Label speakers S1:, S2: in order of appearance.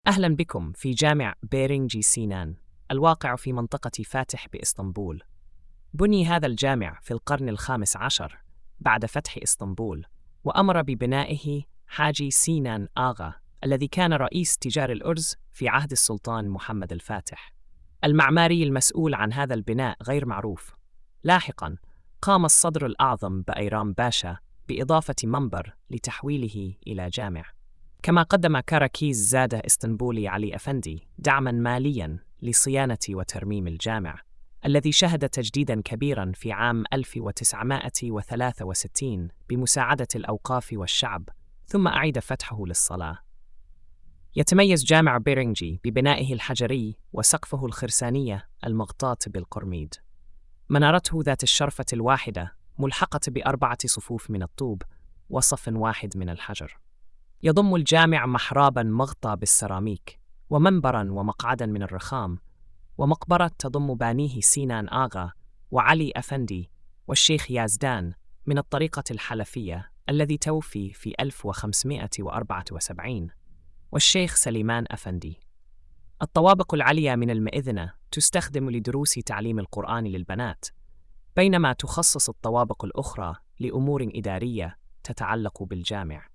S1: أهلا بكم في جامع بيرينجي سينان الواقع في منطقة فاتح بإسطنبول. بني هذا الجامع في القرن الخامس عشر بعد فتح إسطنبول، وأمر ببنائه حاجي سينان آغا الذي كان رئيس تجار الأرز في عهد السلطان محمد الفاتح. المعماري المسؤول عن هذا البناء غير معروف. لاحقاً قام الصدر الأعظم بأيرام باشا بإضافة منبر لتحويله إلى جامع. كما قدم كاراكيز زاده إسطنبولي علي أفندي دعماً مالياً لصيانة وترميم الجامع، الذي شهد تجديداً كبيراً في عام 1963 بمساعدة الأوقاف والشعب، ثم أعيد فتحه للصلاة. يتميز جامع بيرينجي ببنائه الحجري وسقفه الخرسانية المغطاة بالقرميد. منارته ذات الشرفة الواحدة ملحقة ب4 صفوف من الطوب وصف واحد من الحجر. يضم الجامع محراباً مغطى بالسيراميك، ومنبراً ومقعداً من الرخام، ومقبرة تضم بانيه سينان آغا وعلي أفندي والشيخ يازدان من الطريقة الحلفية الذي توفي في 1574، والشيخ سليمان أفندي. الطوابق العليا من المئذنة تستخدم لدروس تعليم القرآن للبنات، بينما تخصص الطوابق الأخرى لأمور إدارية تتعلق بالجامع.